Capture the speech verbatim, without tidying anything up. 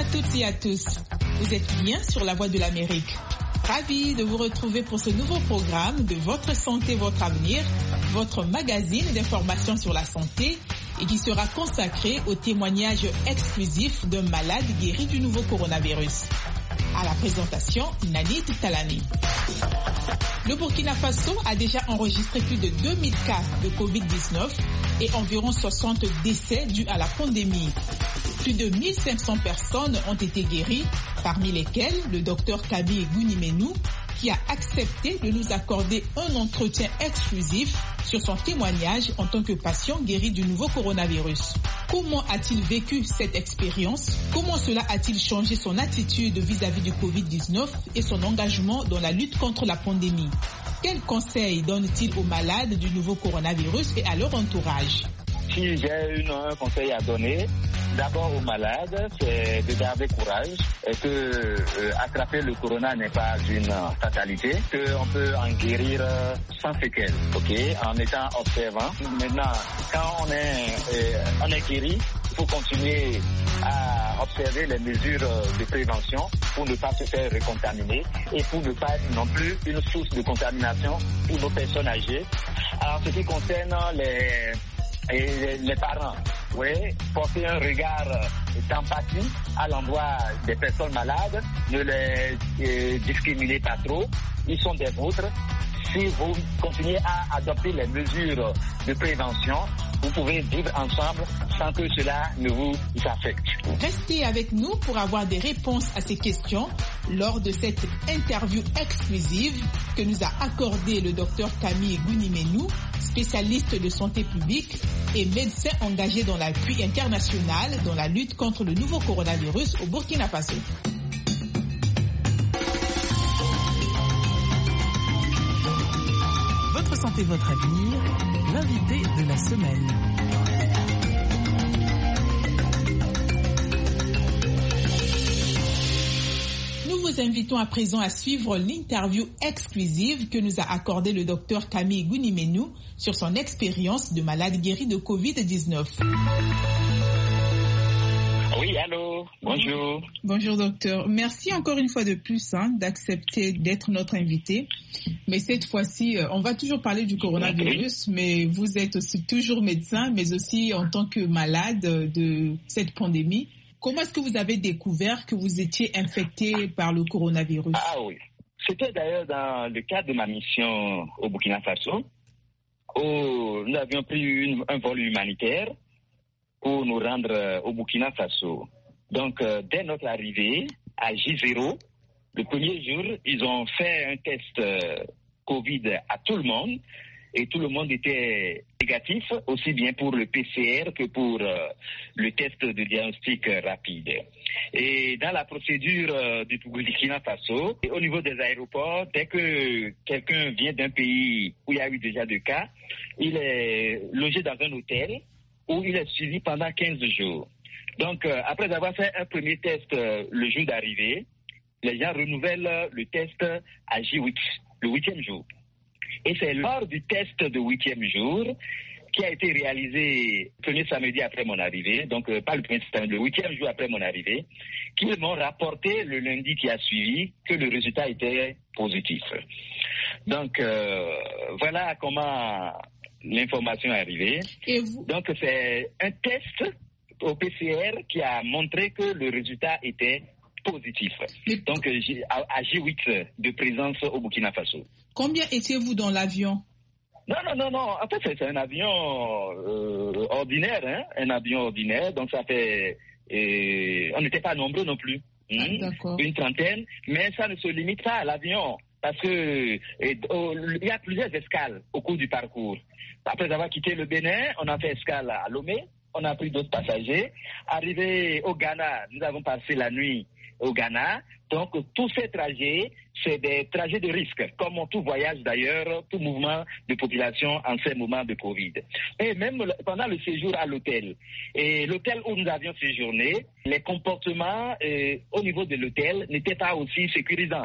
toutes et à tous. Vous êtes bien sur la Voix de l'Amérique. Ravi de vous retrouver pour ce nouveau programme de Votre Santé, Votre Avenir, votre magazine d'information sur la santé et qui sera consacré aux témoignages exclusifs d'un malade guéri du nouveau coronavirus. À la présentation, Nanit Talani. Le Burkina Faso a déjà enregistré plus de deux mille cas de covid dix-neuf et environ soixante décès dus à la pandémie. Plus de mille cinq cents personnes ont été guéries, parmi lesquelles le docteur Kabi Gounimenou, qui a accepté de nous accorder un entretien exclusif sur son témoignage en tant que patient guéri du nouveau coronavirus. Comment a-t-il vécu cette expérience? Comment cela a-t-il changé son attitude vis-à-vis du covid dix-neuf et son engagement dans la lutte contre la pandémie? Quels conseils donne-t-il aux malades du nouveau coronavirus et à leur entourage? Si j'ai une, un conseil à donner, d'abord aux malades, c'est de garder courage et que euh, attraper le corona n'est pas une fatalité, qu'on peut en guérir sans séquelles, ok, en étant observant. Maintenant, quand on est, euh, on est guéri, il faut continuer à observer les mesures de prévention pour ne pas se faire recontaminer et pour ne pas être non plus une source de contamination pour nos personnes âgées. Alors, ce qui concerne les Et les, les parents, oui, porter un regard d'empathie à l'endroit des personnes malades, ne les euh, discriminez pas trop, ils sont des vôtres. Si vous continuez à adopter les mesures de prévention, vous pouvez vivre ensemble sans que cela ne vous affecte. Restez avec nous pour avoir des réponses à ces questions lors de cette interview exclusive que nous a accordée le docteur Camille Gounimenou, spécialiste de santé publique et médecin engagé dans l'appui international dans la lutte contre le nouveau coronavirus au Burkina Faso. Votre santé, votre avenir, l'invité de la semaine. Nous vous invitons à présent à suivre l'interview exclusive que nous a accordée le docteur Camille Gounimenou sur son expérience de malade guéri de covid dix-neuf. Oui, allô, bonjour. Bonjour docteur. Merci encore une fois de plus hein, d'accepter d'être notre invité. Mais cette fois-ci, on va toujours parler du coronavirus, mais vous êtes aussi toujours médecin, mais aussi en tant que malade de cette pandémie. Comment est-ce que vous avez découvert que vous étiez infecté par le coronavirus? Ah oui, c'était d'ailleurs dans le cadre de ma mission au Burkina Faso, où nous avions pris une, un vol humanitaire pour nous rendre au Burkina Faso. Donc, euh, dès notre arrivée à J zéro, le premier jour, ils ont fait un test euh, Covid à tout le monde et tout le monde était négatif, aussi bien pour le P C R que pour euh, le test de diagnostic rapide. Et dans la procédure euh, du Burkina Faso, au niveau des aéroports, dès que quelqu'un vient d'un pays où il y a eu déjà deux cas, il est logé dans un hôtel où il est suivi pendant quinze jours. Donc, euh, après avoir fait un premier test euh, le jour d'arrivée, les gens renouvellent le test à J huit, le huitième jour. Et c'est lors du test de huitième jour, qui a été réalisé le premier samedi après mon arrivée, donc euh, pas le premier samedi, le huitième jour après mon arrivée, qu'ils m'ont rapporté le lundi qui a suivi que le résultat était positif. Donc, euh, voilà comment l'information est arrivée. Et vous... Donc, c'est un test au P C R qui a montré que le résultat était positif. Mais... Donc, à J huit de présence au Burkina Faso. Combien étiez-vous dans l'avion? Non, non, non, non. En fait, c'est, c'est un avion euh, ordinaire, hein, un avion ordinaire. Donc, ça fait... Euh, on n'était pas nombreux non plus. Ah, hein, d'accord. Une trentaine. Mais ça ne se limite pas à l'avion. Parce que et, oh, il y a plusieurs escales au cours du parcours. Après avoir quitté le Bénin, on a fait escale à Lomé. On a pris d'autres passagers. Arrivé au Ghana, nous avons passé la nuit au Ghana. Donc, tous ces trajets, c'est des trajets de risque, comme tout voyage d'ailleurs, tout mouvement de population en ces moments de Covid. Et même pendant le séjour à l'hôtel, et l'hôtel où nous avions séjourné, les comportements euh, au niveau de l'hôtel n'étaient pas aussi sécurisants.